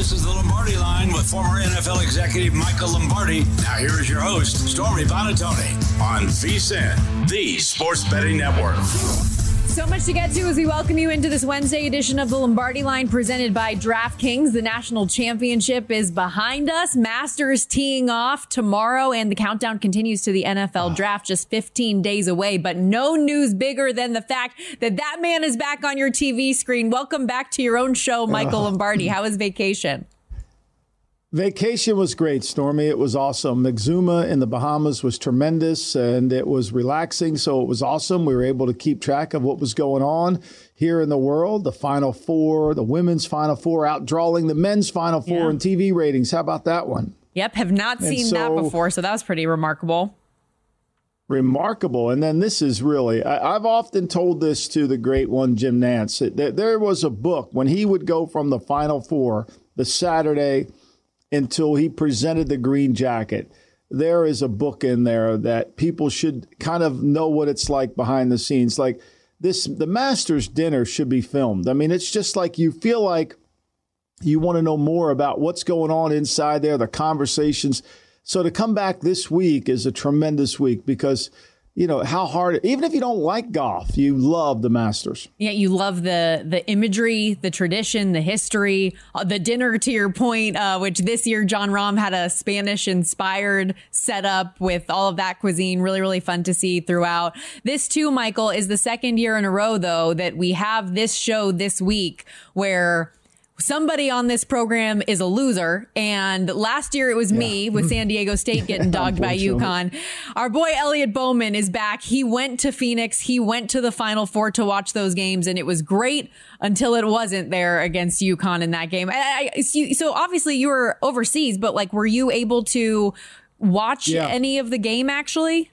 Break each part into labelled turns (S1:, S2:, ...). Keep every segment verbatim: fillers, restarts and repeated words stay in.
S1: This is the Lombardi Line with former N F L executive Michael Lombardi. Now here is your host, Stormy Buonantony, on V S I N, the Sports Betting Network.
S2: So much to get to as we welcome you into this Wednesday edition of the Lombardi Line presented by DraftKings. The national championship is behind us. Masters teeing off tomorrow, and the countdown continues to the N F L draft, just fifteen days away. But no news bigger than the fact that that man is back on your T V screen. Welcome back to your own show, Michael Lombardi. How was vacation?
S3: Vacation was great, Stormy. It was awesome. Exuma in the Bahamas was tremendous, and it was relaxing, so it was awesome. We were able to keep track of what was going on here in the world. The Final Four, the women's Final Four, outdrawing the men's Final Four yeah. in T V ratings. How about that one?
S2: Yep, have not seen so, that before, so that was pretty remarkable.
S3: Remarkable. And then this is really, I, I've often told this to the great one, Jim Nantz. There, there was a book when he would go from the Final Four, the Saturday, until he presented the green jacket. There is a book in there that people should kind of know what it's like behind the scenes. Like this, the Masters dinner should be filmed. I mean, it's just like you feel like you want to know more about what's going on inside there, the conversations. So to come back this week is a tremendous week because, you know, how hard, even if you don't like golf, you love the Masters.
S2: Yeah, you love the the imagery, the tradition, the history, uh, the dinner, to your point, uh, which this year John Rahm had a Spanish-inspired setup with all of that cuisine. Really, really fun to see throughout. This, too, Michael, is the second year in a row, though, that we have this show this week where somebody on this program is a loser. And last year it was yeah. me with San Diego State getting dogged by UConn. Our boy Elliot Bowman is back. He went to Phoenix. He went to the Final Four to watch those games, and it was great until it wasn't there against UConn in that game. I, I, so obviously you were overseas, but like, were you able to watch yeah. any of the game actually?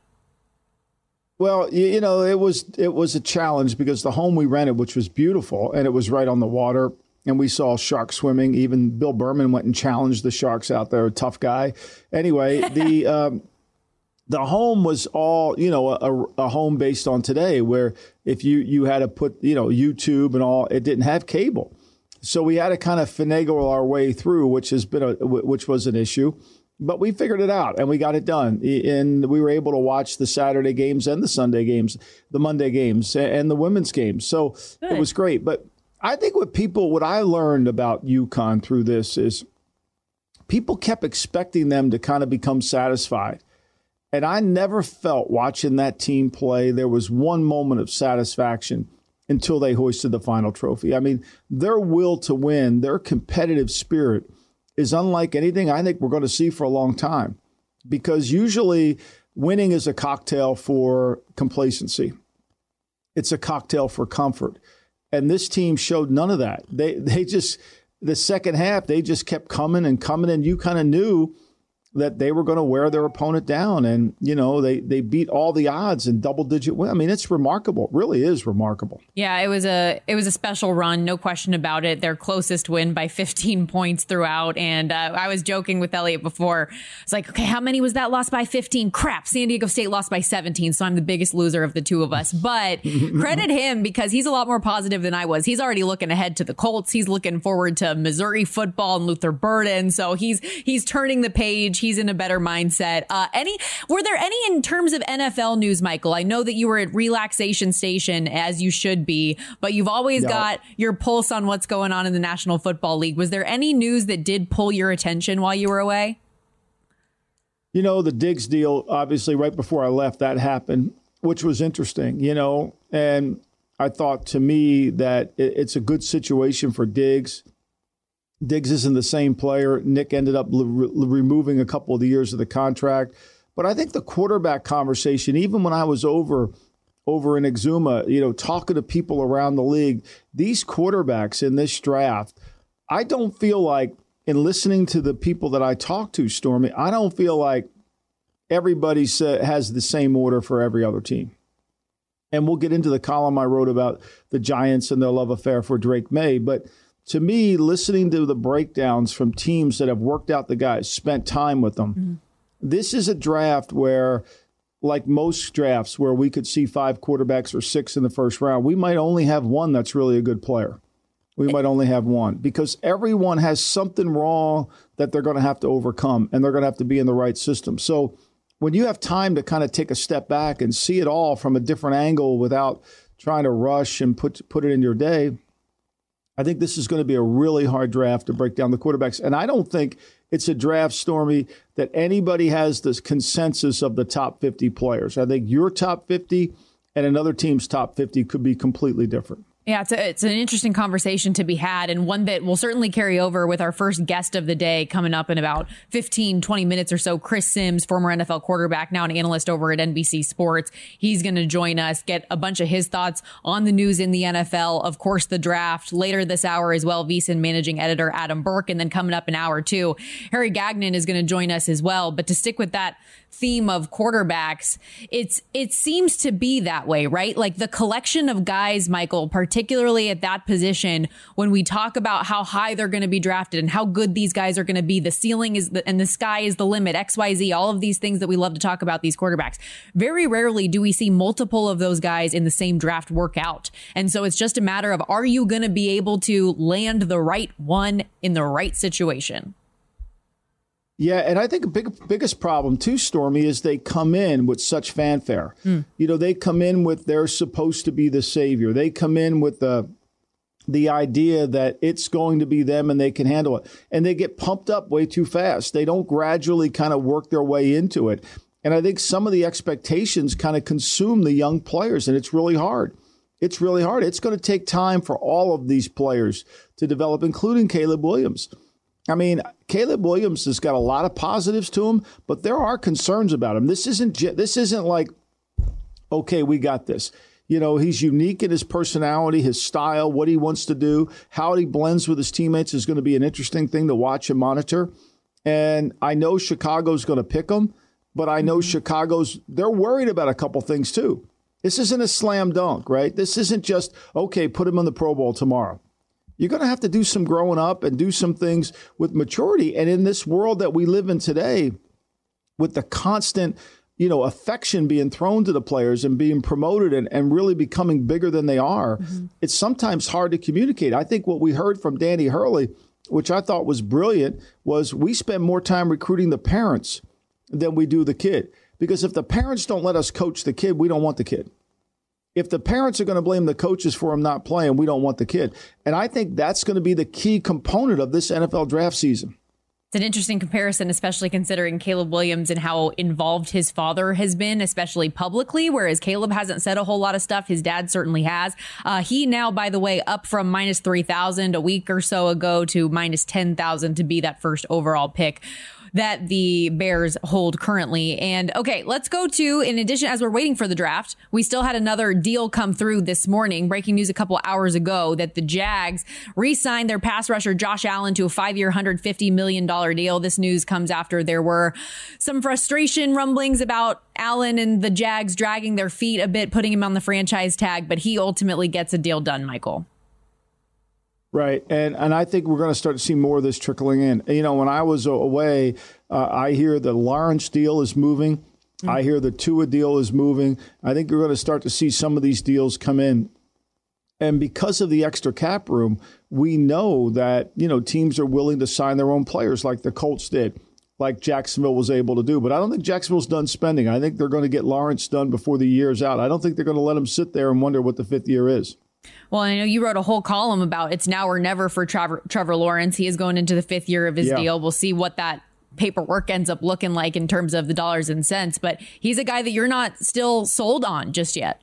S3: Well, you know, it was it was a challenge because the home we rented, which was beautiful, and it was right on the water. And we saw shark swimming. Even Bill Berman went and challenged the sharks out there. A tough guy. Anyway, the um, the home was all, you know, a, a home based on today, where if you, you had to put, you know, YouTube and all, it didn't have cable. So we had to kind of finagle our way through, which has been a, which was an issue. But we figured it out and we got it done. And we were able to watch the Saturday games and the Sunday games, the Monday games and the women's games. So Good. It was great. But I think what people, what I learned about UConn through this is people kept expecting them to kind of become satisfied. And I never felt watching that team play, there was one moment of satisfaction until they hoisted the final trophy. I mean, their will to win, their competitive spirit is unlike anything I think we're going to see for a long time. Because usually winning is a cocktail for complacency. It's a cocktail for comfort. And this team showed none of that. They they just, the second half, they just kept coming and coming, and you kind of knew that they were going to wear their opponent down. And, you know, they, they beat all the odds in double-digit win. I mean, it's remarkable. It really is remarkable.
S2: Yeah, it was a it was a special run, no question about it. Their closest win by fifteen points throughout. And uh, I was joking with Elliot before. It's like, okay, how many was that lost by fifteen? Crap, San Diego State lost by seventeen, so I'm the biggest loser of the two of us. But credit him because he's a lot more positive than I was. He's already looking ahead to the Colts. He's looking forward to Missouri football and Luther Burden. So he's he's turning the page. He's in a better mindset. Uh, any were there any in terms of N F L news, Michael? I know that you were at Relaxation Station, as you should be, but you've always no. got your pulse on what's going on in the National Football League. Was there any news that did pull your attention while you were away?
S3: You know, the Diggs deal, obviously, right before I left, that happened, which was interesting, you know, and I thought to me that it's a good situation for Diggs. Diggs isn't the same player. Nick ended up re- removing a couple of the years of the contract. But I think the quarterback conversation, even when I was over over in Exuma, you know, talking to people around the league, these quarterbacks in this draft, I don't feel like, in listening to the people that I talk to, Stormy, I don't feel like everybody uh, has the same order for every other team. And we'll get into the column I wrote about the Giants and their love affair for Drake May. But to me, listening to the breakdowns from teams that have worked out the guys, spent time with them, mm-hmm. This is a draft where, like most drafts where we could see five quarterbacks or six in the first round, we might only have one that's really a good player. We might only have one because everyone has something wrong that they're going to have to overcome, and they're going to have to be in the right system. So when you have time to kind of take a step back and see it all from a different angle without trying to rush and put put it in your day, I think this is going to be a really hard draft to break down the quarterbacks. And I don't think it's a draft, Stormy, that anybody has this consensus of the top fifty players. I think your top fifty and another team's top fifty could be completely different.
S2: Yeah, it's a, it's an interesting conversation to be had, and one that will certainly carry over with our first guest of the day coming up in about fifteen, twenty minutes or so. Chris Sims, former N F L quarterback, now an analyst over at N B C Sports. He's going to join us, get a bunch of his thoughts on the news in the N F L, of course, the draft later this hour as well. VSiN managing editor Adam Burke, and then coming up in hour two, Harry Gagnon is going to join us as well. But to stick with that theme of quarterbacks, it's it seems to be that way, right? Like the collection of guys, Michael, particularly at that position, when we talk about how high they're going to be drafted and how good these guys are going to be, the ceiling is the, and the sky is the limit, X Y Z, all of these things that we love to talk about these quarterbacks. Very rarely do we see multiple of those guys in the same draft work out. And so it's just a matter of, are you going to be able to land the right one in the right situation?
S3: Yeah, and I think the big, biggest problem, too, Stormy, is they come in with such fanfare. Mm. You know, they come in with they're supposed to be the savior. They come in with the the idea that it's going to be them and they can handle it. And they get pumped up way too fast. They don't gradually kind of work their way into it. And I think some of the expectations kind of consume the young players, and it's really hard. It's really hard. It's going to take time for all of these players to develop, including Caleb Williams. I mean, Caleb Williams has got a lot of positives to him, but there are concerns about him. This isn't this isn't like, okay, we got this. You know, he's unique in his personality, his style, what he wants to do, how he blends with his teammates is going to be an interesting thing to watch and monitor. And I know Chicago's going to pick him, but I know Chicago's, they're worried about a couple things too. This isn't a slam dunk, right? This isn't just, okay, put him in the Pro Bowl tomorrow. You're going to have to do some growing up and do some things with maturity. And in this world that we live in today, with the constant, you know, affection being thrown to the players and being promoted and, and really becoming bigger than they are, mm-hmm. it's sometimes hard to communicate. I think what we heard from Danny Hurley, which I thought was brilliant, was we spend more time recruiting the parents than we do the kid. Because if the parents don't let us coach the kid, we don't want the kid. If the parents are going to blame the coaches for him not playing, we don't want the kid. And I think that's going to be the key component of this N F L draft season.
S2: It's an interesting comparison, especially considering Caleb Williams and how involved his father has been, especially publicly, whereas Caleb hasn't said a whole lot of stuff. His dad certainly has. Uh, he now, by the way, up from minus three thousand a week or so ago to minus ten thousand to be that first overall pick that the Bears hold currently. And okay, let's go to, in addition, as we're waiting for the draft, we still had another deal come through this morning. Breaking news a couple hours ago that the Jags re-signed their pass rusher Josh Allen to a five-year, one hundred fifty million dollars deal. This news comes after there were some frustration rumblings about Allen and the Jags dragging their feet a bit, putting him on the franchise tag, but he ultimately gets a deal done, Michael.
S3: Right. And and I think we're going to start to see more of this trickling in. You know, when I was away, uh, I hear the Lawrence deal is moving. Mm-hmm. I hear the Tua deal is moving. I think we're going to start to see some of these deals come in. And because of the extra cap room, we know that, you know, teams are willing to sign their own players like the Colts did, like Jacksonville was able to do. But I don't think Jacksonville's done spending. I think they're going to get Lawrence done before the year's out. I don't think they're going to let him sit there and wonder what the fifth year is.
S2: Well, I know you wrote a whole column about it's now or never for Trevor, Trevor Lawrence. He is going into the fifth year of his yeah. deal. We'll see what that paperwork ends up looking like in terms of the dollars and cents. But he's a guy that you're not still sold on just yet.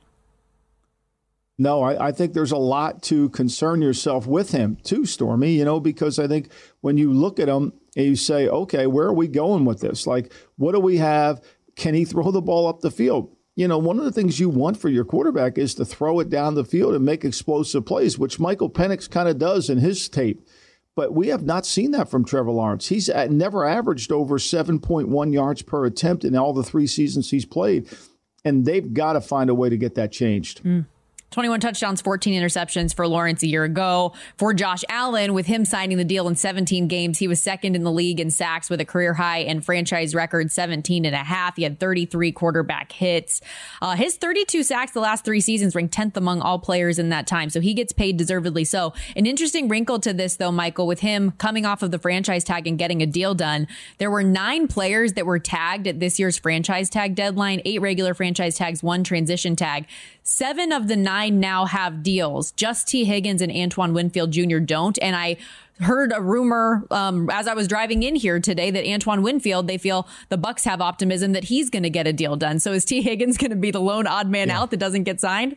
S3: No, I, I think there's a lot to concern yourself with him too, Stormy, you know, because I think when you look at him and you say, OK, where are we going with this? Like, what do we have? Can he throw the ball up the field? You know, one of the things you want for your quarterback is to throw it down the field and make explosive plays, which Michael Penix kind of does in his tape. But we have not seen that from Trevor Lawrence. He's at, never averaged over seven point one yards per attempt in all the three seasons he's played. And they've got to find a way to get that changed.
S2: Mm. twenty-one touchdowns, fourteen interceptions for Lawrence a year ago. For Josh Allen, with him signing the deal in seventeen games, he was second in the league in sacks with a career high and franchise record seventeen and a half. He had thirty-three quarterback hits. Uh, his thirty-two sacks the last three seasons ranked tenth among all players in that time. So he gets paid deservedly so. An interesting wrinkle to this, though, Michael, with him coming off of the franchise tag and getting a deal done, there were nine players that were tagged at this year's franchise tag deadline, eight regular franchise tags, one transition tag. Seven of the nine now have deals. Just T. Higgins and Antoine Winfield Junior don't. And I heard a rumor um, as I was driving in here today that Antoine Winfield, they feel the Bucs have optimism that he's going to get a deal done. So is T. Higgins going to be the lone odd man yeah. out that doesn't get signed?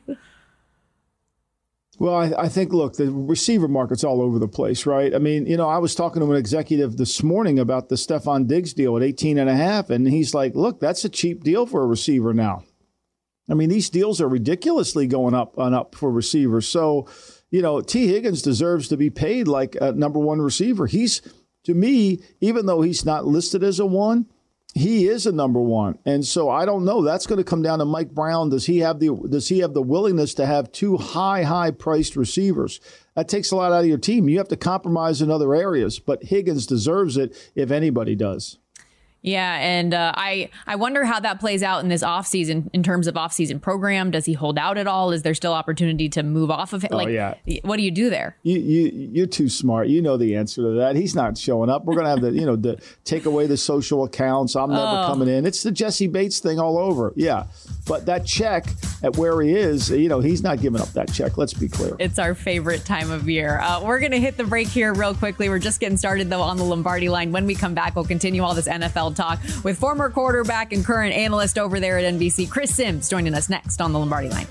S3: Well, I, I think, look, the receiver market's all over the place, right? I mean, you know, I was talking to an executive this morning about the Stephon Diggs deal at eighteen and a half, and he's like, look, that's a cheap deal for a receiver now. I mean, these deals are ridiculously going up and up for receivers. So, you know, T. Higgins deserves to be paid like a number one receiver. He's, to me, even though he's not listed as a one, he is a number one. And so I don't know. That's going to come down to Mike Brown. Does he have the does he have the willingness to have two high, high priced receivers? That takes a lot out of your team. You have to compromise in other areas, but Higgins deserves it if anybody does.
S2: Yeah, and uh, I I wonder how that plays out in this offseason in terms of offseason program. Does he hold out at all? Is there still opportunity to move off of it?
S3: Oh,
S2: like,
S3: yeah.
S2: What do you do there?
S3: You, you, you're too smart. You know the answer to that. He's not showing up. We're going to have the, you know, the take away the social accounts. I'm never oh. coming in. It's the Jesse Bates thing all over. Yeah. But that check at where he is, you know, he's not giving up that check. Let's be clear.
S2: It's our favorite time of year. Uh, we're going to hit the break here real quickly. We're just getting started, though, on the Lombardi line. When we come back, we'll continue all this N F L talk with former quarterback and current analyst over there at N B C, Chris Sims, joining us next on the Lombardi line.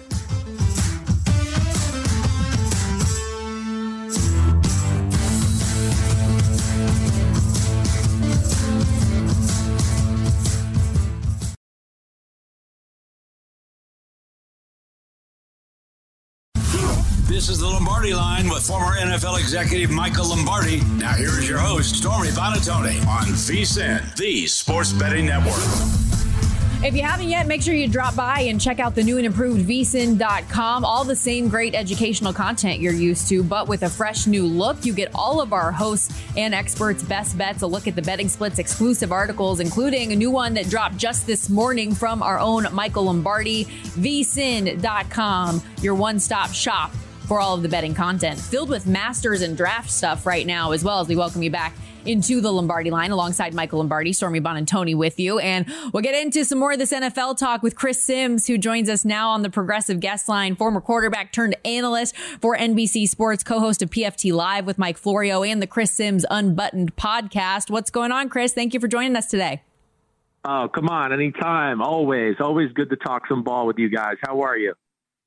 S1: This is the Lombardi Line with former N F L executive Michael Lombardi. Now here is your host, Stormy Buonantony, on V S I N, the Sports Betting Network.
S2: If you haven't yet, make sure you drop by and check out the new and improved V S I N dot com. All the same great educational content you're used to, but with a fresh new look. You get all of our hosts and experts' best bets, a look at the betting splits, exclusive articles, including a new one that dropped just this morning from our own Michael Lombardi. V S I N dot com, your one-stop shop for all of the betting content, filled with Masters and draft stuff right now, as well as we welcome you back into the Lombardi line alongside Michael Lombardi, Stormy Buonantony with you. And we'll get into some more of this N F L talk with Chris Sims, who joins us now on the Progressive guest line, former quarterback turned analyst for N B C Sports, co-host of P F T Live with Mike Florio and the Chris Sims Unbuttoned podcast. What's going on, Chris? Thank you for joining us today.
S4: Oh, come on. Anytime. Always. Always good to talk some ball with you guys. How are you?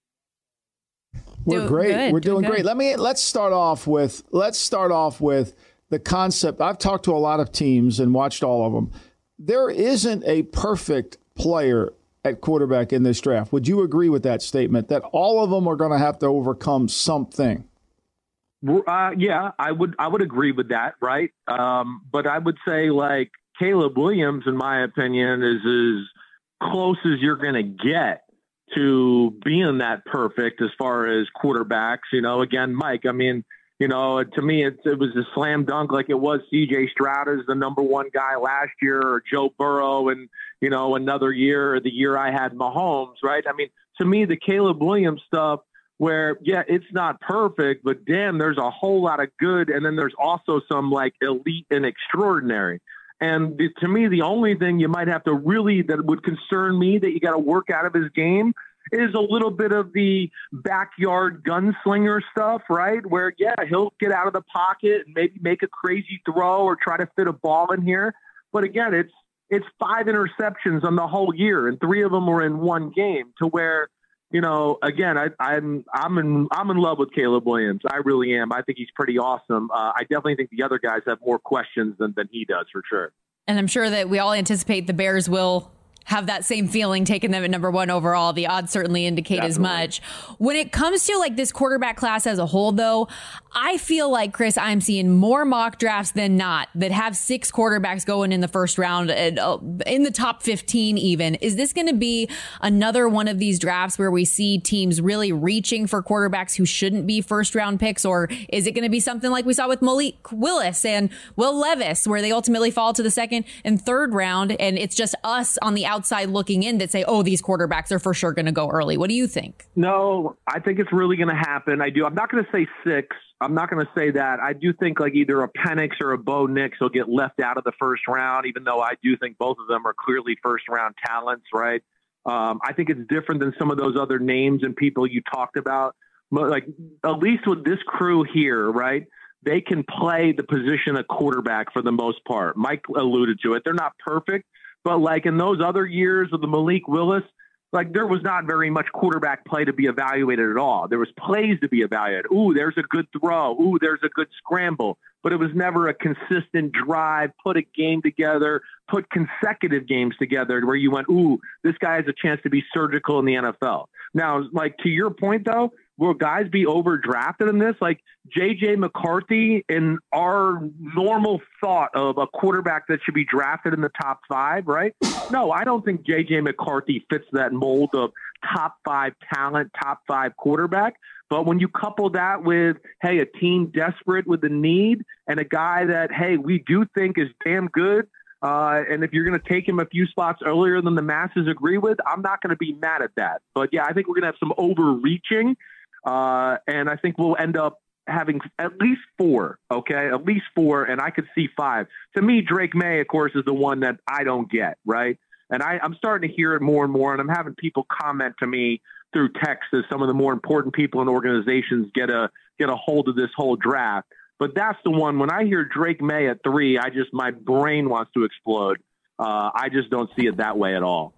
S3: We're
S2: Do,
S3: great.
S2: good,
S3: We're doing
S2: good.
S3: great. Let me let's start off with let's start off with the concept. I've talked to a lot of teams and watched all of them. There isn't a perfect player at quarterback in this draft. Would you agree with that statement that all of them are going to have to overcome something?
S4: Uh, yeah, I would I would agree with that, right? Um, but I would say like Caleb Williams, in my opinion, is as close as you're going to get to being that perfect as far as quarterbacks. You know, again, Mike, I mean, you know, to me, it, it was a slam dunk like it was C J Stroud as the number one guy last year, or Joe Burrow and, you know, another year, or the year I had Mahomes, right? I mean, to me, the Caleb Williams stuff where, yeah, it's not perfect, but damn, there's a whole lot of good. And then there's also some like elite and extraordinary. And the, to me, the only thing you might have to really, that would concern me that you got to work out of his game is a little bit of the backyard gunslinger stuff, right? Where, yeah, he'll get out of the pocket and maybe make a crazy throw or try to fit a ball in here. But again, it's it's five interceptions on the whole year, and three of them were in one game, to where, you know, again, I, I'm I'm in I'm in love with Caleb Williams. I really am. I think he's pretty awesome. Uh, I definitely think the other guys have more questions than, than he does, for sure.
S2: And I'm sure that we all anticipate the Bears will have that same feeling taking them at number one overall. The odds certainly indicate Definitely. as much. When it comes to like this quarterback class as a whole, though, I feel like, Chris, I'm seeing more mock drafts than not that have six quarterbacks going in the first round, and, uh, in the top fifteen even. Is this going to be another one of these drafts where we see teams really reaching for quarterbacks who shouldn't be first round picks? Or is it going to be something like we saw with Malik Willis and Will Levis, where they ultimately fall to the second and third round, and it's just us on the outside looking in that say, oh, these quarterbacks are for sure going to go early? What do you think?
S4: No, I think it's really going to happen. I do. I'm not going to say six. I'm not going to say that. I do think like either a Penix or a Bo Nix will get left out of the first round, even though I do think both of them are clearly first round talents, right? Um, I think it's different than some of those other names and people you talked about. Like, at least with this crew here, right? They can play the position of quarterback for the most part. Mike alluded to it. They're not perfect, but like in those other years of the Malik Willis, like there was not very much quarterback play to be evaluated at all. There was plays to be evaluated. Ooh, there's a good throw. Ooh, there's a good scramble. But it was never a consistent drive, put a game together, put consecutive games together where you went, ooh, this guy has a chance to be surgical in the N F L. Now, like to your point, though, will guys be overdrafted in this? Like J J McCarthy, in our normal thought of a quarterback that should be drafted in the top five, right? No, I don't think J J McCarthy fits that mold of top five talent, top five quarterback. But when you couple that with, hey, a team desperate with a need and a guy that, hey, we do think is damn good, Uh, and if you're going to take him a few spots earlier than the masses agree with, I'm not going to be mad at that. But, yeah, I think we're going to have some overreaching, uh, and I think we'll end up having at least four, okay, at least four, and I could see five. To me, Drake May, of course, is the one that I don't get, right? And I, I'm starting to hear it more and more, and I'm having people comment to me through text as some of the more important people in organizations get a get a hold of this whole draft. But that's the one, when I hear Drake May at three, I just, my brain wants to explode. Uh, I just don't see it that way at all.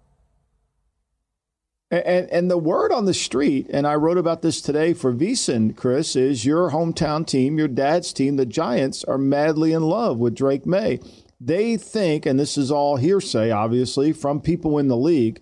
S3: And, and the word on the street, and I wrote about this today for VSiN, Chris, is your hometown team, your dad's team, the Giants, are madly in love with Drake May. They think, and this is all hearsay, obviously, from people in the league,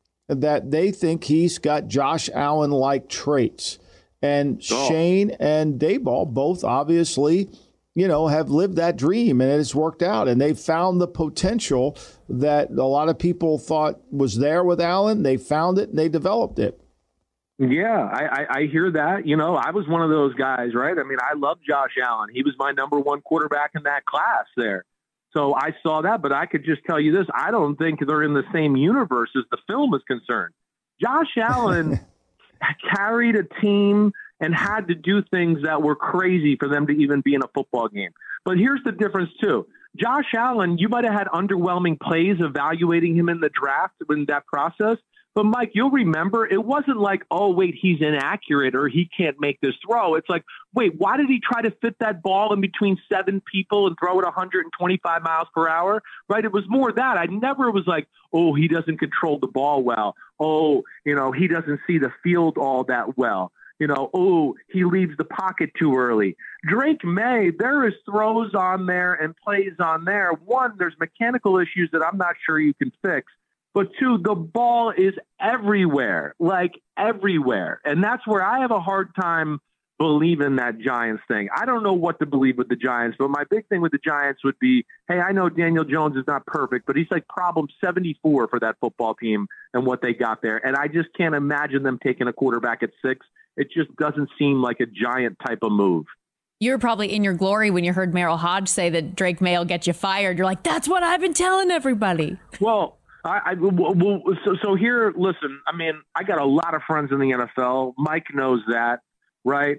S3: that they think he's got Josh Allen-like traits. And oh. Shane and Daboll both obviously, you know, have lived that dream, and it's worked out. And they found the potential that a lot of people thought was there with Allen. They found it and they developed it.
S4: Yeah, I, I, I hear that. You know, I was one of those guys, right? I mean, I love Josh Allen. He was my number one quarterback in that class there. So I saw that, but I could just tell you this. I don't think they're in the same universe as the film is concerned. Josh Allen carried a team and had to do things that were crazy for them to even be in a football game. But here's the difference, too. Josh Allen, you might have had underwhelming plays evaluating him in the draft in that process. But, Mike, you'll remember it wasn't like, oh, wait, he's inaccurate or he can't make this throw. It's like, wait, why did he try to fit that ball in between seven people and throw it one hundred twenty-five miles per hour? Right? It was more that. I never was like, oh, he doesn't control the ball well. Oh, you know, he doesn't see the field all that well. You know, oh, he leaves the pocket too early. Drake May, there is throws on there and plays on there. One, there's mechanical issues that I'm not sure you can fix. But two, the ball is everywhere, like everywhere. And that's where I have a hard time believing that Giants thing. I don't know what to believe with the Giants, but my big thing with the Giants would be, hey, I know Daniel Jones is not perfect, but he's like problem seventy-four for that football team and what they got there. And I just can't imagine them taking a quarterback at six. It just doesn't seem like a Giant type of move.
S2: You were probably in your glory when you heard Merrill Hodge say that Drake May will get you fired. You're like, that's what I've been telling everybody.
S4: Well, I, I well, so, so here, listen, I mean, I got a lot of friends in the N F L. Mike knows that, right?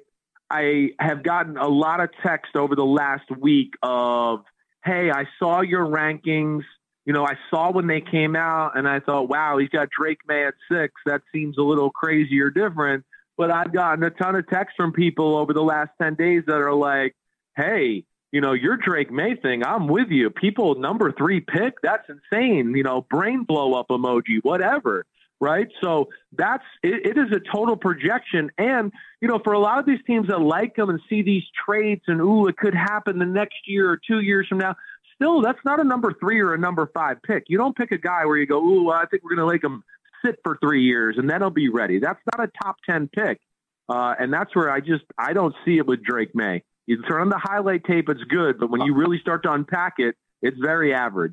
S4: I have gotten a lot of text over the last week of, hey, I saw your rankings. You know, I saw when they came out and I thought, wow, he's got Drake May at six. That seems a little crazy or different. But I've gotten a ton of texts from people over the last ten days that are like, hey, you know, your Drake May thing, I'm with you. People, number three pick, that's insane. You know, brain blow up emoji, whatever. Right. So that's it, it is a total projection. And, you know, for a lot of these teams that like them and see these traits and, ooh, it could happen the next year or two years from now, still, that's not a number three or a number five pick. You don't pick a guy where you go, ooh, I think we're going to make him sit for three years and then he'll be ready. That's not a top ten pick. Uh, and that's where I just, I don't see it with Drake May. You turn on the highlight tape, it's good, but when you really start to unpack it, it's very average.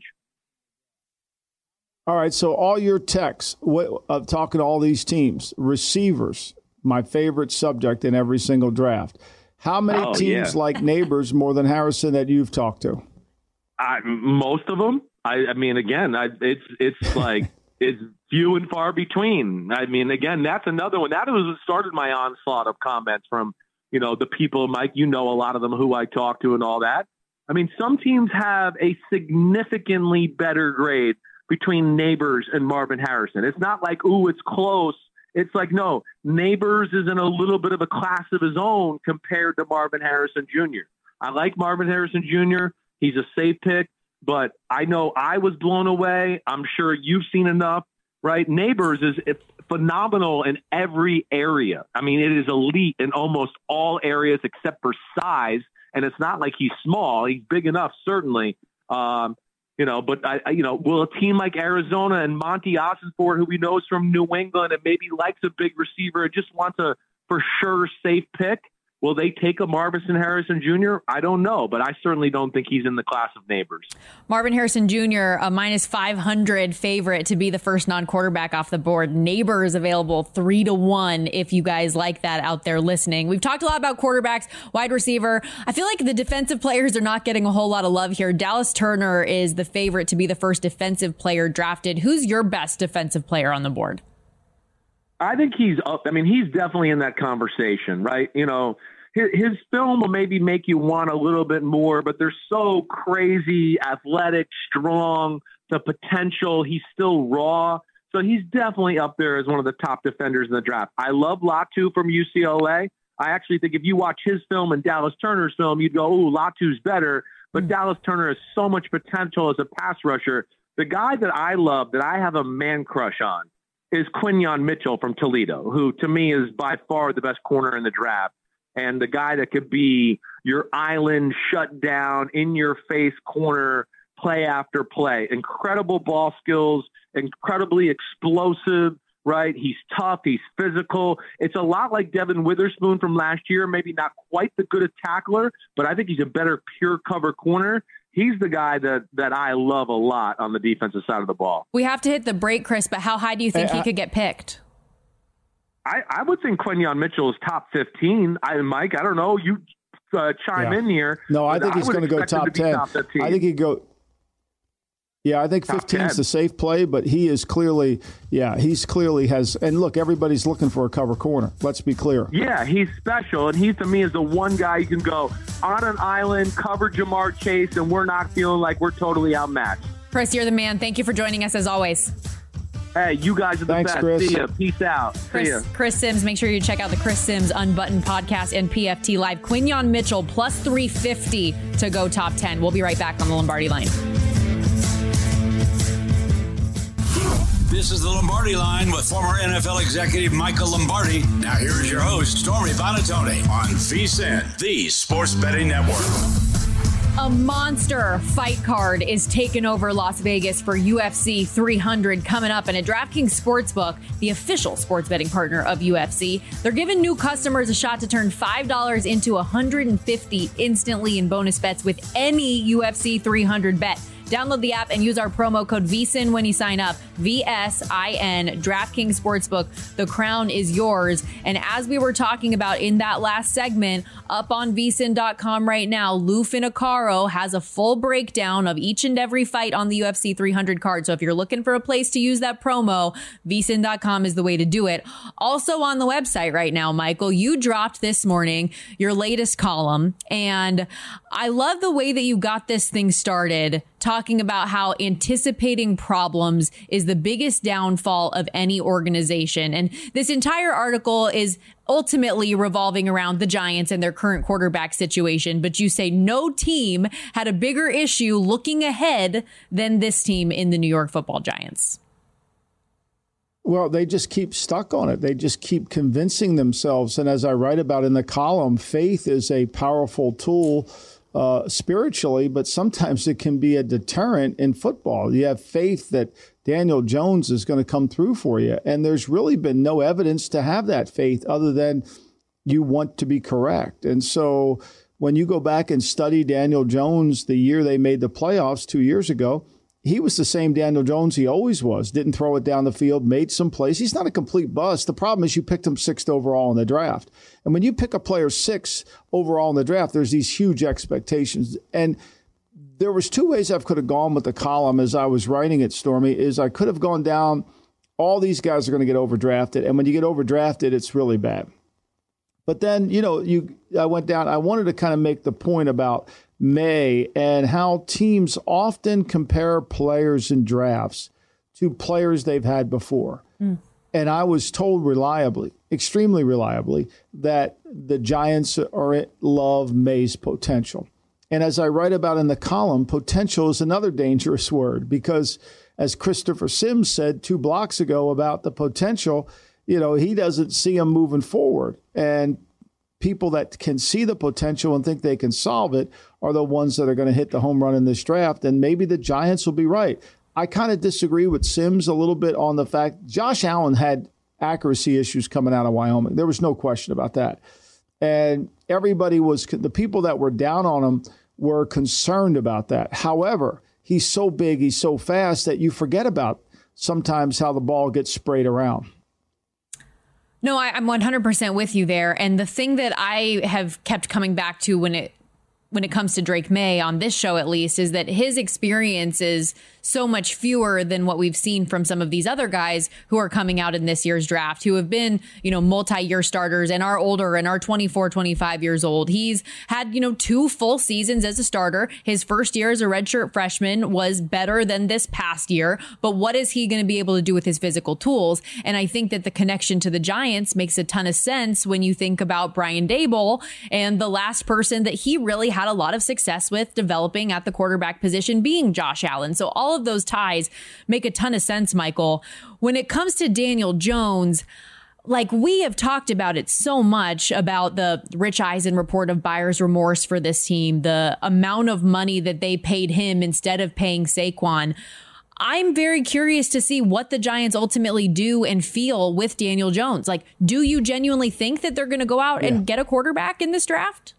S3: All right, so all your texts, what, uh, talking to all these teams, receivers, my favorite subject in every single draft. How many
S4: oh,
S3: teams
S4: yeah.
S3: like Neighbors more than Harrison that you've talked to?
S4: I, most of them. I, I mean, again, I, it's it's like it's few and far between. I mean, again, that's another one. That was what started my onslaught of comments from, you know, the people, Mike, you know, a lot of them who I talk to and all that. I mean, some teams have a significantly better grade between Neighbors and Marvin Harrison. It's not like, ooh, it's close. It's like, no, Neighbors is in a little bit of a class of his own compared to Marvin Harrison Junior I like Marvin Harrison Junior He's a safe pick, but I know I was blown away. I'm sure you've seen enough, right? Neighbors is phenomenal in every area. I mean, it is elite in almost all areas except for size. And it's not like he's small. He's big enough, certainly. Um, You know, but I, I, you know, will a team like Arizona and Monty Ossenfort, who we know is from New England and maybe likes a big receiver and just wants a for sure safe pick, will they take a Marvin Harrison Junior? I don't know, but I certainly don't think he's in the class of Neighbors.
S2: Marvin Harrison Junior, a minus five hundred favorite to be the first non-quarterback off the board. Neighbors available three to one if you guys like that out there listening. We've talked a lot about quarterbacks, wide receiver. I feel like the defensive players are not getting a whole lot of love here. Dallas Turner is the favorite to be the first defensive player drafted. Who's your best defensive player on the board?
S4: I think he's up. I mean, he's definitely in that conversation, right? You know, his, his film will maybe make you want a little bit more, but they're so crazy, athletic, strong, the potential. He's still raw. So he's definitely up there as one of the top defenders in the draft. I love Latu from U C L A. I actually think if you watch his film and Dallas Turner's film, you'd go, ooh, Latu's better. But mm-hmm. Dallas Turner has so much potential as a pass rusher. The guy that I love, that I have a man crush on, is Quinyon Mitchell from Toledo, who to me is by far the best corner in the draft. And the guy that could be your island shut down, in your face corner, play after play. Incredible ball skills, incredibly explosive, right? He's tough. He's physical. It's a lot like Devin Witherspoon from last year, maybe not quite the good a tackler, but I think he's a better pure cover corner. He's the guy that, that I love a lot on the defensive side of the ball.
S2: We have to hit the break, Chris, but how high do you think
S3: hey,
S2: he
S3: I,
S2: could get picked?
S4: I, I would think Quinyon Mitchell is top fifteen. I, Mike, I don't know. You uh, chime
S3: yeah.
S4: in here.
S3: No, I think
S4: I
S3: he's going to go top ten. Top I think he'd go. Yeah, I think fifteen is the safe play, but he is clearly, yeah, he's clearly has. And look, everybody's looking for a cover corner. Let's be clear.
S4: Yeah, he's special, and he to me is the one guy you can go on an island, cover Jamar Chase, and we're not feeling like we're totally outmatched.
S2: Chris, you're the man. Thank you for joining us as always.
S4: Hey, you guys are the
S3: Thanks,
S4: best.
S3: Chris.
S4: See ya. Peace out.
S2: Chris,
S4: See ya.
S2: Chris Sims, make sure you check out the Chris Sims Unbuttoned podcast and P F T Live. Quinyon Mitchell plus three fifty to go top ten. We'll be right back on the Lombardi Line.
S1: This is the Lombardi Line with former N F L executive Michael Lombardi. Now here's your host, Stormy Buonantony on VSiN, the Sports Betting Network.
S2: A monster fight card is taking over Las Vegas for U F C three hundred coming up. And at DraftKings Sportsbook, the official sports betting partner of U F C, they're giving new customers a shot to turn five dollars into one hundred fifty instantly in bonus bets with any U F C three hundred bet. Download the app and use our promo code V S I N when you sign up. V S I N, DraftKings Sportsbook. The crown is yours. And as we were talking about in that last segment, up on V S I N dot com right now, Lou Finocchiaro has a full breakdown of each and every fight on the U F C three hundred card. So if you're looking for a place to use that promo, V S I N dot com is the way to do it. Also on the website right now, Michael, you dropped this morning your latest column. And I love the way that you got this thing started, talking about how anticipating problems is the biggest downfall of any organization. And this entire article is ultimately revolving around the Giants and their current quarterback situation. But you say no team had a bigger issue looking ahead than this team in the New York Football Giants.
S3: Well, they just keep stuck on it. They just keep convincing themselves. And as I write about in the column, faith is a powerful tool uh, spiritually, but sometimes it can be a deterrent in football. You have faith that Daniel Jones is going to come through for you. And there's really been no evidence to have that faith other than you want to be correct. And so when you go back and study Daniel Jones the year they made the playoffs two years ago, he was the same Daniel Jones he always was. Didn't throw it down the field, made some plays. He's not a complete bust. The problem is you picked him sixth overall in the draft. And when you pick a player sixth overall in the draft, there's these huge expectations. And there was two ways I could have gone with the column as I was writing it, Stormy, is I could have gone down, all these guys are going to get overdrafted. And when you get overdrafted, it's really bad. But then, you know, you I went down, I wanted to kind of make the point about May and how teams often compare players in drafts to players they've had before. Mm. And I was told reliably, extremely reliably, that the Giants are love May's potential. And as I write about in the column, potential is another dangerous word because, as Christopher Sims said two blocks ago about the potential, you know, he doesn't see him moving forward. And people that can see the potential and think they can solve it are the ones that are going to hit the home run in this draft. And maybe the Giants will be right. I kind of disagree with Sims a little bit on the fact Josh Allen had accuracy issues coming out of Wyoming. There was no question about that. And everybody was, the people that were down on him were concerned about that. However, he's so big, he's so fast that you forget about sometimes how the ball gets sprayed around.
S2: No, I, I'm one hundred percent with you there. And the thing that I have kept coming back to when it when it comes to Drake Maye on this show, at least, is that his experience is so much fewer than what we've seen from some of these other guys who are coming out in this year's draft, who have been, you know, multi-year starters and are older and are twenty-four, twenty-five years old. He's had, you know, two full seasons as a starter. His first year as a redshirt freshman was better than this past year. But what is he going to be able to do with his physical tools? And I think that the connection to the Giants makes a ton of sense when you think about Brian Daboll and the last person that he really had a lot of success with developing at the quarterback position being Josh Allen. So all of those ties make a ton of sense, Michael. When it comes to Daniel Jones, like we have talked about it so much about the Rich Eisen report of buyer's remorse for this team, the amount of money that they paid him instead of paying Saquon. I'm very curious to see what the Giants ultimately do and feel with Daniel Jones. Like, do you genuinely think that they're going to go out yeah. and get a quarterback in this draft?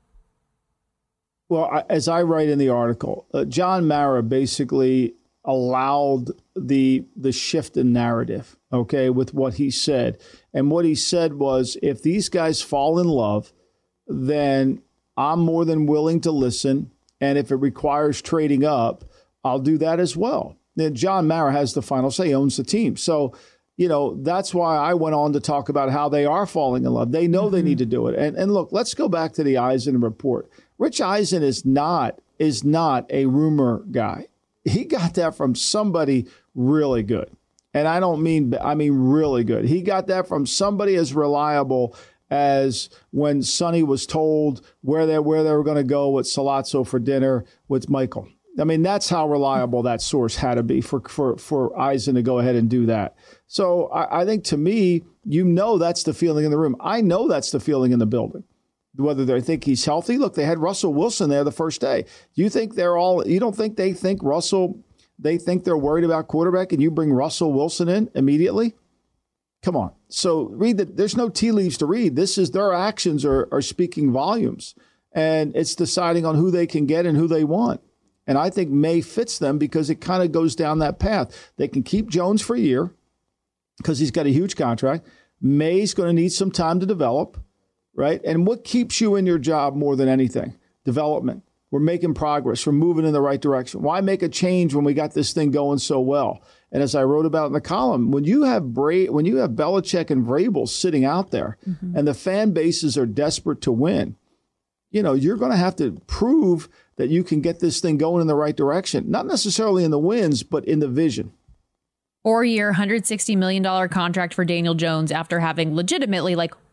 S3: Well, as I write in the article, uh, John Mara basically allowed the the shift in narrative, okay, with what he said. And what he said was, if these guys fall in love, then I'm more than willing to listen. And if it requires trading up, I'll do that as well. Then John Mara has the final say, he owns the team. So, you know, that's why I went on to talk about how they are falling in love. They know mm-hmm. they need to do it. And and look, let's go back to the Eisen report. Rich Eisen is not is not a rumor guy. He got that from somebody really good. And I don't mean, I mean really good. He got that from somebody as reliable as when Sonny was told where they, where they were going to go with Salazzo for dinner with Michael. I mean, that's how reliable that source had to be for, for, for Eisen to go ahead and do that. So I, I think to me, you know that's the feeling in the room. I know that's the feeling in the building. Whether they think he's healthy. Look, they had Russell Wilson there the first day. You think they're all, you don't think they think Russell, they think they're worried about quarterback and you bring Russell Wilson in immediately? Come on. So read that. There's no tea leaves to read. This is their actions are, are speaking volumes, and it's deciding on who they can get and who they want. And I think Maye fits them because it kind of goes down that path. They can keep Jones for a year because he's got a huge contract. May's going to need some time to develop. Right. And what keeps you in your job more than anything? Development. We're making progress. We're moving in the right direction. Why make a change when we got this thing going so well? And as I wrote about in the column, when you have Bra- when you have Belichick and Vrabel sitting out there mm-hmm. and the fan bases are desperate to win, you know, you're going to have to prove that you can get this thing going in the right direction. Not necessarily in the wins, but in the vision.
S2: Four-year, one hundred sixty million dollars contract for Daniel Jones after having legitimately like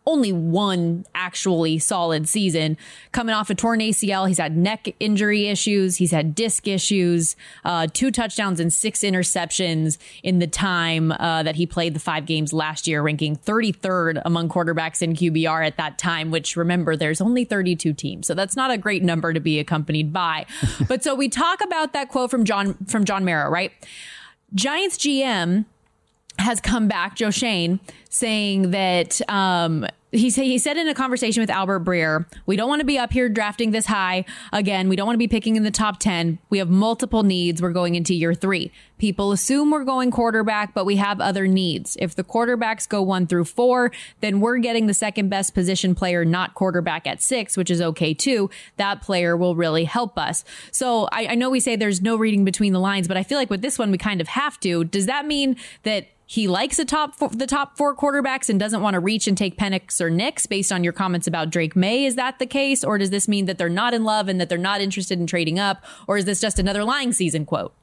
S2: only one actually solid season. Coming off a torn A C L, he's had neck injury issues, he's had disc issues, uh, two touchdowns and six interceptions in the time uh, that he played the five games last year, ranking thirty-third among quarterbacks in Q B R at that time, which, remember, there's only thirty-two teams. So that's not a great number to be accompanied by. But so we talk about that quote from John from John Mara, right? Giants G M has come back, Joe Schoen, saying that um, he, he said in a conversation with Albert Breer, we don't want to be up here drafting this high. Again, we don't want to be picking in the top ten. We have multiple needs. We're going into year three. People assume we're going quarterback, but we have other needs. If the quarterbacks go one through four, then we're getting the second best position player, not quarterback, at six, which is okay too. That player will really help us. So I, I know we say there's no reading between the lines, but I feel like with this one, we kind of have to. Does that mean that he likes the top four, the top four quarterbacks and doesn't want to reach and take Penix or Nix based on your comments about Drake May? Is that the case? Or does this mean that they're not in love and that they're not interested in trading up? Or is this just another lying season quote?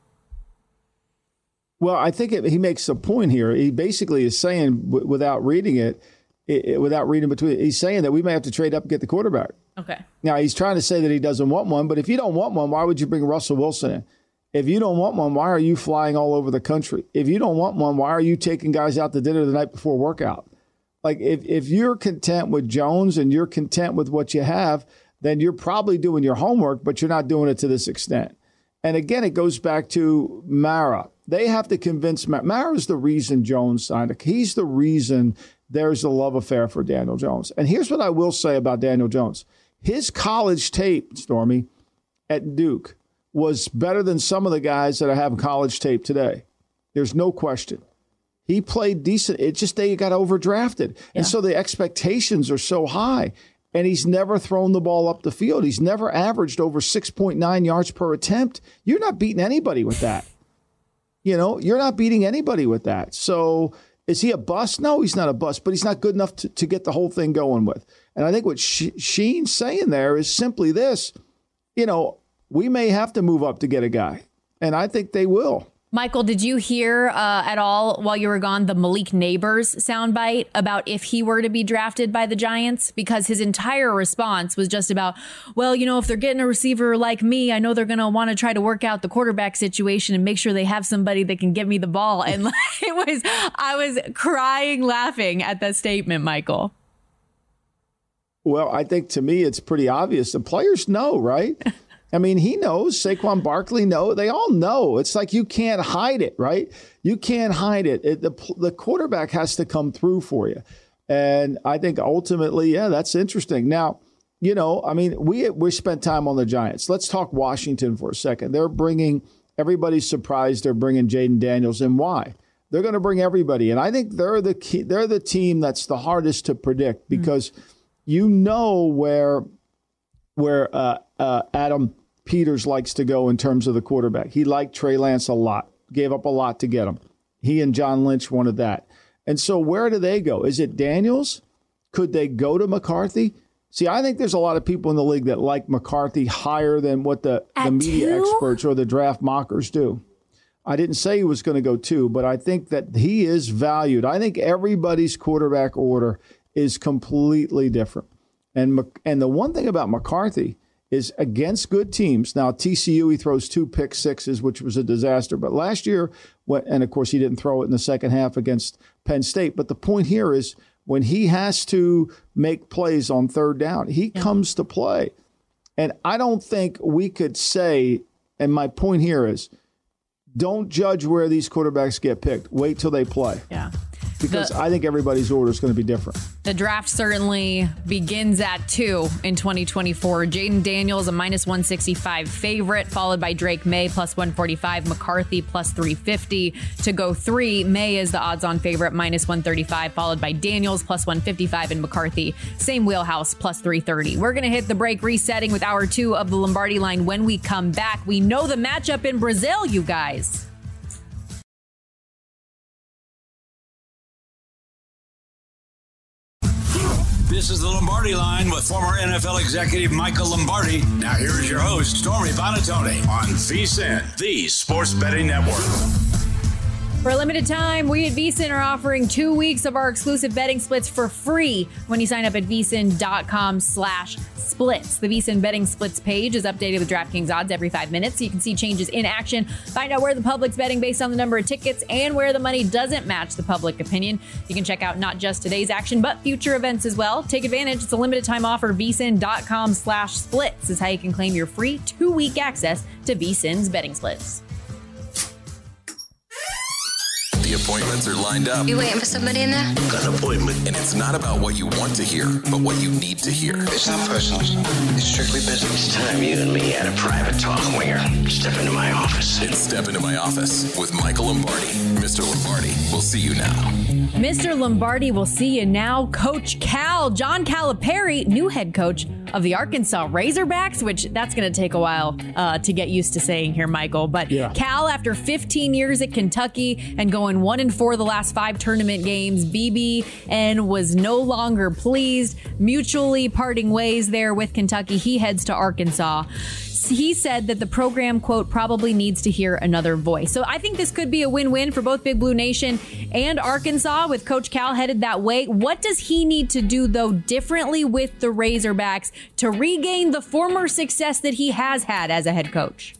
S3: Well, I think it, he makes a point here. He basically is saying, w- without reading it, it, it, without reading between, he's saying that we may have to trade up and get the quarterback.
S2: Okay.
S3: Now, he's trying to say that he doesn't want one, but if you don't want one, why would you bring Russell Wilson in? If you don't want one, why are you flying all over the country? If you don't want one, why are you taking guys out to dinner the night before workout? Like, if, if you're content with Jones and you're content with what you have, then you're probably doing your homework, but you're not doing it to this extent. And again, it goes back to Mara. They have to convince Mara. Mara's the reason Jones signed it. He's the reason there's a love affair for Daniel Jones. And here's what I will say about Daniel Jones. His college tape, Stormy, at Duke was better than some of the guys that have college tape today. There's no question. He played decent. It's just they got overdrafted. Yeah. And so the expectations are so high. And he's never thrown the ball up the field. He's never averaged over six point nine yards per attempt. You're not beating anybody with that. You know, you're not beating anybody with that. So is he a bust? No, he's not a bust, but he's not good enough to, to get the whole thing going with. And I think what Sheen's saying there is simply this, you know, we may have to move up to get a guy, and I think they will.
S2: Michael, did you hear uh, at all while you were gone the Malik Neighbors soundbite about if he were to be drafted by the Giants? Because his entire response was just about, well, you know, if they're getting a receiver like me, I know they're going to want to try to work out the quarterback situation and make sure they have somebody that can give me the ball. And like, it was, I was crying laughing at that statement, Michael.
S3: Well, I think to me, it's pretty obvious. The players know, right? I mean, he knows. Saquon Barkley knows. They all know. It's like you can't hide it, right? You can't hide it. it the, the quarterback has to come through for you. And I think ultimately, yeah, that's interesting. Now, you know, I mean, we we spent time on the Giants. Let's talk Washington for a second. They're bringing, everybody's surprised they're bringing Jaden Daniels in. Why? They're going to bring everybody. And I think they're the key, they're the team that's the hardest to predict because mm-hmm. you know where where uh, uh, Adam Peters likes to go in terms of the quarterback. He liked Trey Lance a lot, gave up a lot to get him. He and John Lynch wanted that. And so where do they go? Is it Daniels? Could they go to McCarthy? See, I think there's a lot of people in the league that like McCarthy higher than what the, the media two? experts or the draft mockers do. I didn't say he was going to go two, but I think that he is valued. I think everybody's quarterback order is completely different. And and the one thing about McCarthy is against good teams. Now, T C U, he throws two pick sixes, which was a disaster. But last year, and of course, he didn't throw it in the second half against Penn State. But the point here is when he has to make plays on third down, he yeah. comes to play. And I don't think we could say, and my point here is, don't judge where these quarterbacks get picked. Wait till they play.
S2: Yeah.
S3: Because
S2: the,
S3: I think everybody's order is going to be different.
S2: The draft certainly begins at two in twenty twenty-four. Jaden Daniels, a minus one sixty-five favorite, followed by Drake May, plus one forty-five. McCarthy, plus three fifty. To go three, May is the odds-on favorite, minus one thirty-five, followed by Daniels, plus one fifty-five, and McCarthy, same wheelhouse, plus three thirty. We're going to hit the break, resetting with hour two of the Lombardi Line. When we come back, we know the matchup in Brazil, you guys.
S1: This is the Lombardi Line with former N F L executive Michael Lombardi. Now here's your host, Stormy Buonantony on VSiN, the Sports Betting Network.
S2: For a limited time, we at VSiN are offering two weeks of our exclusive betting splits for free when you sign up at VSiN.com slash splits. The VSiN betting splits page is updated with DraftKings odds every five minutes, so you can see changes in action, find out where the public's betting based on the number of tickets, and where the money doesn't match the public opinion. You can check out not just today's action, but future events as well. Take advantage. It's a limited time offer. VSiN.com slash splits is how you can claim your free two-week access to VSiN's betting splits.
S5: The appointments are lined up.
S6: You waiting for somebody in there?
S5: Got an appointment. And it's not about what you want to hear, but what you need to hear.
S7: It's not personal. It's strictly business.
S8: It's time you and me had a private talk, Winger. Step into my office.
S5: It's Step Into My Office with Michael Lombardi. Mister Lombardi, we'll see you now.
S2: Mister Lombardi, will see you now. Coach Cal, John Calipari, new head coach of the Arkansas Razorbacks, which that's going to take a while uh, to get used to saying here, Michael. But yeah. Cal, after fifteen years at Kentucky and going one and four the last five tournament games, B B N was no longer pleased, mutually parting ways there with Kentucky. He heads to Arkansas. He said that the program, quote, probably needs to hear another voice. So I think this could be a win-win for both Big Blue Nation and Arkansas with Coach Cal headed that way. What does he need to do, though, differently with the Razorbacks to regain the former success that he has had as a head coach?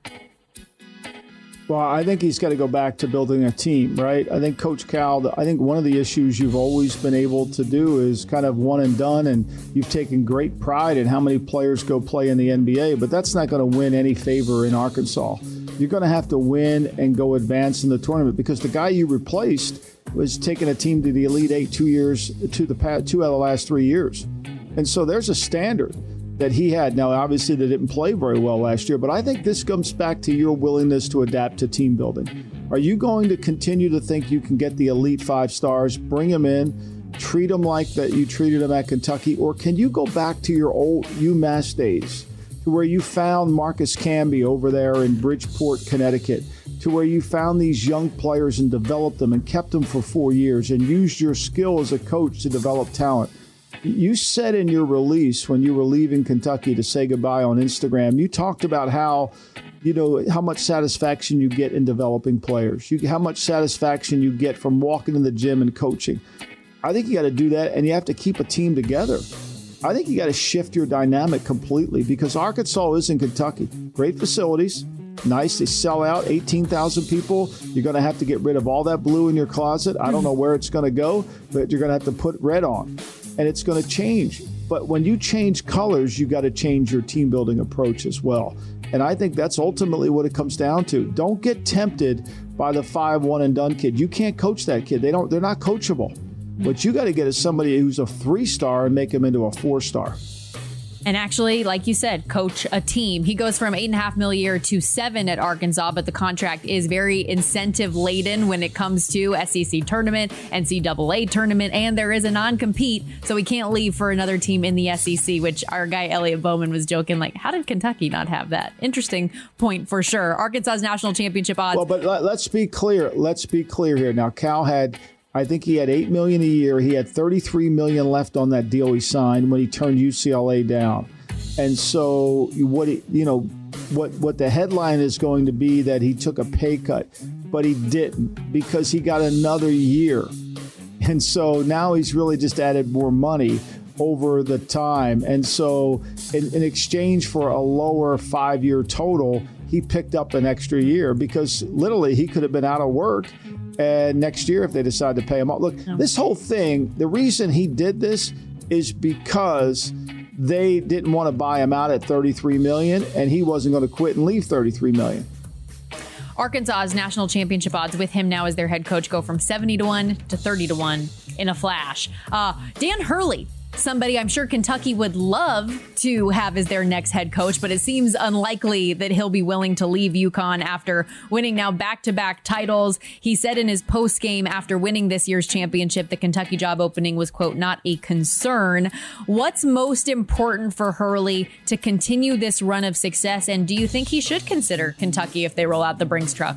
S3: Well, I think he's got to go back to building a team, right? I think Coach Cal, I think one of the issues you've always been able to do is kind of one and done, and you've taken great pride in how many players go play in the N B A, but that's not going to win any favor in Arkansas. You're going to have to win and go advance in the tournament because the guy you replaced was taking a team to the Elite Eight two years, to the past, two out of the last three years. And so there's a standard that he had. Now, obviously, they didn't play very well last year, but I think this comes back to your willingness to adapt to team building. Are you going to continue to think you can get the elite five stars, bring them in, treat them like that you treated them at Kentucky, or can you go back to your old UMass days, to where you found Marcus Camby over there in Bridgeport, Connecticut, to where you found these young players and developed them and kept them for four years and used your skill as a coach to develop talent? You said in your release when you were leaving Kentucky to say goodbye on Instagram, you talked about how, you know, how much satisfaction you get in developing players, you, how much satisfaction you get from walking in the gym and coaching. I think you got to do that, and you have to keep a team together. I think you got to shift your dynamic completely because Arkansas is in Kentucky. Great facilities, nice. They sell out, eighteen thousand people. You're going to have to get rid of all that blue in your closet. I don't know where it's going to go, but you're going to have to put red on. And it's going to change. But when you change colors, you got to change your team building approach as well. And I think that's ultimately what it comes down to. Don't get tempted by the five one and done kid. You can't coach that kid. They don't. They're not coachable. What you got to get is somebody who's a three star and make him into a four star.
S2: And actually, like you said, coach a team. He goes from eight and a half mil a year to seven at Arkansas, but the contract is very incentive laden when it comes to S E C tournament, N C double A tournament, and there is a non-compete, so he can't leave for another team in the S E C, which our guy Elliot Bowman was joking, like, how did Kentucky not have that? Interesting point for sure. Arkansas's national championship odds.
S3: Well, but let, let's be clear. Let's be clear here. Now, Cal had, I think he had eight million dollars a year. He had thirty-three million dollars left on that deal he signed when he turned U C L A down. And so what he, you know, what what the headline is going to be that he took a pay cut, but he didn't because he got another year. And so now he's really just added more money over the time. And so in, in exchange for a lower five-year total, he picked up an extra year because literally he could have been out of work. And next year, if they decide to pay him off. Look, no. This whole thing, the reason he did this is because they didn't want to buy him out at thirty-three million dollars, and he wasn't going to quit and leave thirty-three million dollars.
S2: Arkansas's national championship odds with him now as their head coach go from seventy to one to thirty to one in a flash. Uh, Dan Hurley, somebody I'm sure Kentucky would love to have as their next head coach, but it seems unlikely that he'll be willing to leave UConn after winning now back-to-back titles. He said in his post-game after winning this year's championship, the Kentucky job opening was, quote, not a concern. What's most important for Hurley to continue this run of success, and do you think he should consider Kentucky if they roll out the Brinks truck?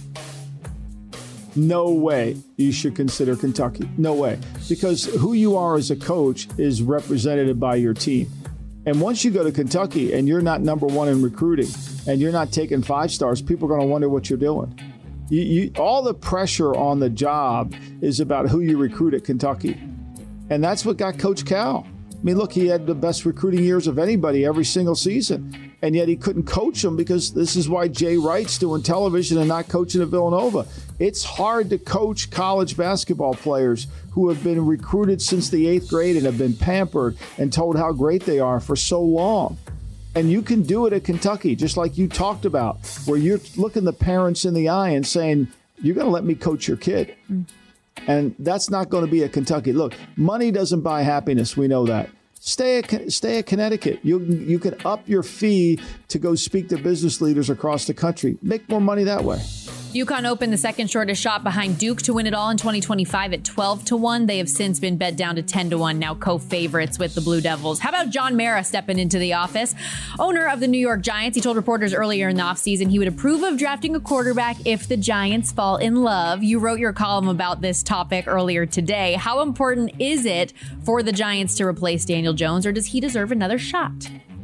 S3: No way you should consider Kentucky. No way. Because who you are as a coach is represented by your team. And once you go to Kentucky and you're not number one in recruiting and you're not taking five stars, people are going to wonder what you're doing. You, you, all the pressure on the job is about who you recruit at Kentucky. And that's what got Coach Cal. I mean, look, he had the best recruiting years of anybody every single season, and yet he couldn't coach them because this is why Jay Wright's doing television and not coaching at Villanova. It's hard to coach college basketball players who have been recruited since the eighth grade and have been pampered and told how great they are for so long. And you can do it at Kentucky, just like you talked about, where you're looking the parents in the eye and saying, you're going to let me coach your kid. Mm. And that's not going to be at Kentucky. Look, money doesn't buy happiness. We know that. Stay at, stay at Connecticut. You, you can up your fee to go speak to business leaders across the country. Make more money that way.
S2: UConn opened the second shortest shot behind Duke to win it all in twenty twenty-five at twelve to one. They have since been bet down to ten to one, now co-favorites with the Blue Devils. How about John Mara stepping into the office? Owner of the New York Giants, he told reporters earlier in the offseason he would approve of drafting a quarterback if the Giants fall in love. You wrote your column about this topic earlier today. How important is it for the Giants to replace Daniel Jones, or does he deserve another shot?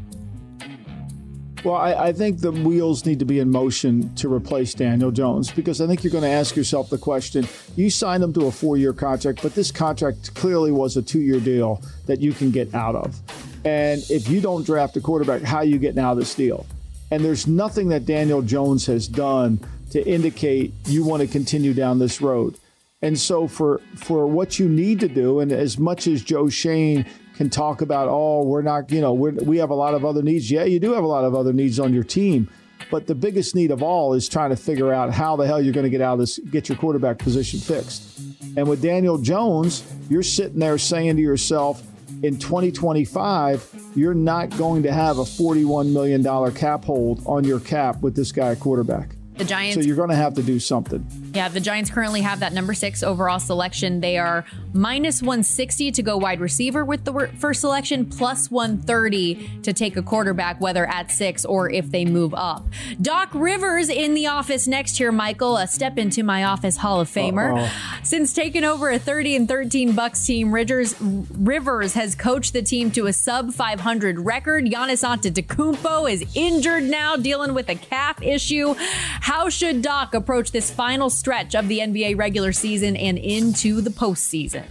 S3: Well, I, I think the wheels need to be in motion to replace Daniel Jones, because I think you're going to ask yourself the question, you signed him to a four-year contract, but this contract clearly was a two-year deal that you can get out of. And if you don't draft a quarterback, how are you getting out of this deal? And there's nothing that Daniel Jones has done to indicate you want to continue down this road. And so for for what you need to do, and as much as Joe Schoen can talk about, oh, we're not, you know, we're, we have a lot of other needs. Yeah, you do have a lot of other needs on your team. But the biggest need of all is trying to figure out how the hell you're going to get out of this, get your quarterback position fixed. And with Daniel Jones, you're sitting there saying to yourself, in twenty twenty-five, you're not going to have a forty-one million dollars cap hold on your cap with this guy at quarterback.
S2: The Giants.
S3: So you're going to have to do something.
S2: Yeah, the Giants currently have that number six overall selection. They are minus one sixty to go wide receiver with the first selection, plus one thirty to take a quarterback, whether at six or if they move up. Doc Rivers in the office next year, Michael, a step into my office Hall of Famer. Uh-oh. Since taking over a thirty and thirteen Bucks team, Rivers, Rivers has coached the team to a sub five hundred record. Giannis Antetokounmpo is injured now, dealing with a calf issue. How should Doc approach this final stretch of the N B A regular season and into the postseason?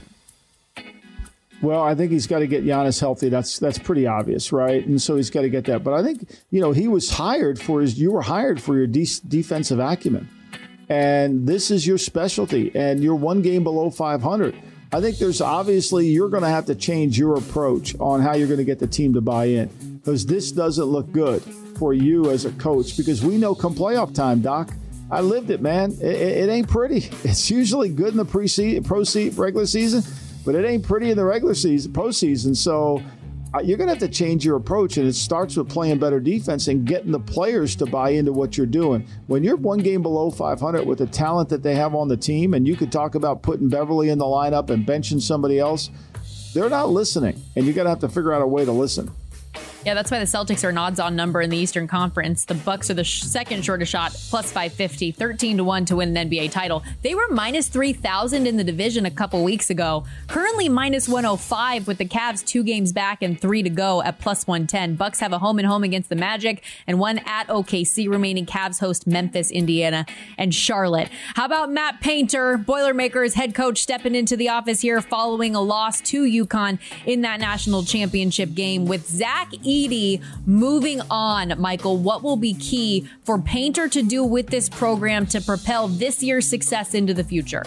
S3: Well, I think he's got to get Giannis healthy. That's that's pretty obvious, right? And so he's got to get that. But I think, you know, he was hired for his, you were hired for your de- defensive acumen. And this is your specialty. And you're one game below five hundred. I think there's obviously, you're going to have to change your approach on how you're going to get the team to buy in, because this doesn't look good for you as a coach, because we know come playoff time, Doc, I lived it, man. It, it, it ain't pretty. It's usually good in the pre-season, pro regular season, but it ain't pretty in the regular season, postseason. So uh, you're going to have to change your approach, and it starts with playing better defense and getting the players to buy into what you're doing. When you're one game below five hundred with the talent that they have on the team, and you could talk about putting Beverly in the lineup and benching somebody else, they're not listening, and you're going to have to figure out a way to listen.
S2: Yeah, that's why the Celtics are an odds-on number in the Eastern Conference. The Bucks are the sh- second shortest shot, plus five fifty, thirteen to one to win an N B A title. They were minus three thousand in the division a couple weeks ago. Currently minus one oh five with the Cavs two games back and three to go at plus one ten. Bucks have a home and home against the Magic and one at O K C remaining. Cavs host Memphis, Indiana, and Charlotte. How about Matt Painter, Boilermakers head coach, stepping into the office here following a loss to UConn in that national championship game with Zach Edey moving on. Michael, what will be key for Painter to do with this program to propel this year's success into the future?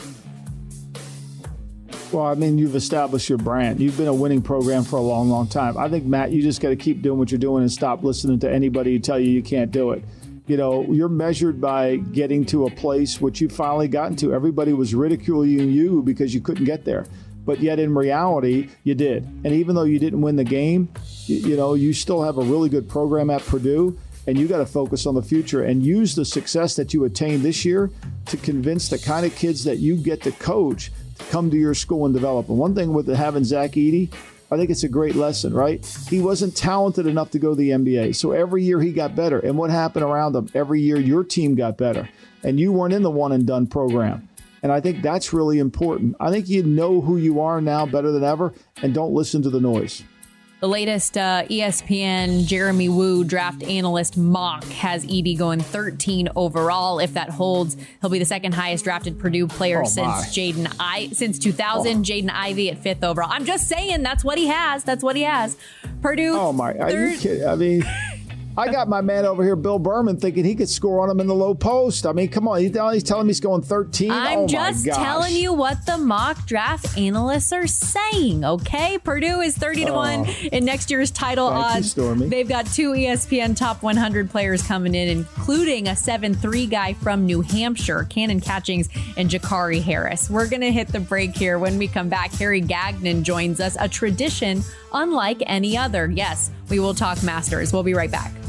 S3: Well, I mean, you've established your brand. You've been a winning program for a long, long time. I think, Matt, you just got to keep doing what you're doing and stop listening to anybody who tell you you can't do it. You know, you're measured by getting to a place which you finally gotten to. Everybody was ridiculing you because you couldn't get there. But yet in reality, you did. And even though you didn't win the game, you, you know, you still have a really good program at Purdue, and you got to focus on the future and use the success that you attained this year to convince the kind of kids that you get to coach to come to your school and develop. And one thing with having Zach Edey, I think it's a great lesson, right? He wasn't talented enough to go to the N B A. So every year he got better. And what happened around him? Every year your team got better. And you weren't in the one and done program. And I think that's really important. I think you know who you are now better than ever, and don't listen to the noise.
S2: The latest uh, E S P N Jeremy Woo draft analyst mock has Edey going thirteen overall. If that holds, he'll be the second highest drafted Purdue player
S3: oh
S2: since Jaden I since two thousand. Oh. Jaden Ivey at fifth overall. I'm just saying that's what he has. That's what he has. Purdue.
S3: Oh my! Are
S2: third-
S3: you kidding? I mean. I got my man over here, Bill Berman, thinking he could score on him in the low post. I mean, come on. He's telling me he's going thirteen.
S2: I'm
S3: oh
S2: just
S3: my gosh.
S2: telling you what the mock draft analysts are saying, okay? Purdue is thirty to one
S3: oh.
S2: in next year's title
S3: Thank
S2: odds.
S3: you, Stormy.
S2: They've got two E S P N top one hundred players coming in, including a seven three guy from New Hampshire, Cannon Catchings and Jakari Harris. We're going to hit the break here. When we come back, Harry Gagnon joins us, a tradition unlike any other. Yes, we will talk Masters. We'll be right back.